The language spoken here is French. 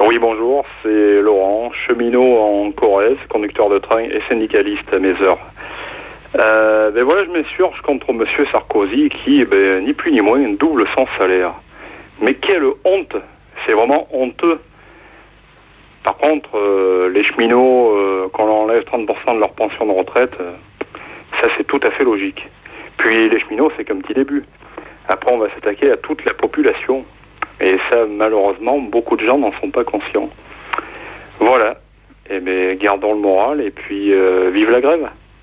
Oui, bonjour, c'est Laurent, cheminot en Corrèze, conducteur de train et syndicaliste à mes heures. Ben voilà, je m'insurge contre monsieur Sarkozy qui, ni plus ni moins, double son salaire. Mais quelle honte! C'est vraiment honteux. Par contre, les cheminots, qu'on leur enlève 30% de leur pension de retraite, ça c'est tout à fait logique. Puis les cheminots, c'est qu'un petit début. Après, on va s'attaquer à toute la population. Et ça, malheureusement, beaucoup de gens n'en sont pas conscients. Voilà. Eh bien, gardons le moral et puis vive la grève.